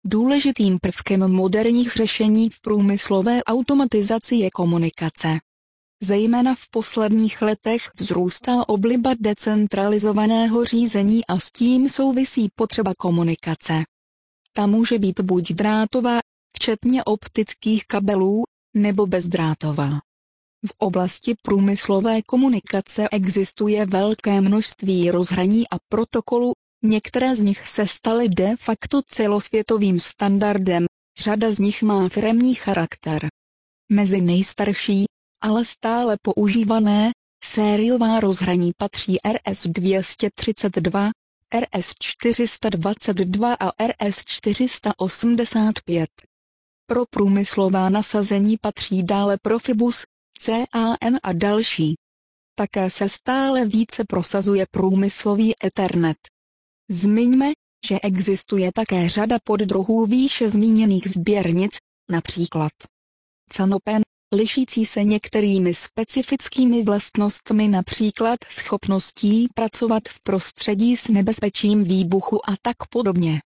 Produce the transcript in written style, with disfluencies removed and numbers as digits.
Důležitým prvkem moderních řešení v průmyslové automatizaci je komunikace. Zejména v posledních letech vzrůstá obliba decentralizovaného řízení a s tím souvisí potřeba komunikace. Ta může být buď drátová, včetně optických kabelů, nebo bezdrátová. V oblasti průmyslové komunikace existuje velké množství rozhraní a protokolů, některé z nich se staly de facto celosvětovým standardem, řada z nich má firemní charakter. Mezi nejstarší, ale stále používané, sériová rozhraní patří RS-232, RS-422 a RS-485. Pro průmyslová nasazení patří dále Profibus, CAN a další. Také se stále více prosazuje průmyslový Ethernet. Zmiňme, že existuje také řada poddruhů výše zmíněných sběrnic, například Canopen, lišící se některými specifickými vlastnostmi, například schopností pracovat v prostředí s nebezpečím výbuchu a tak podobně.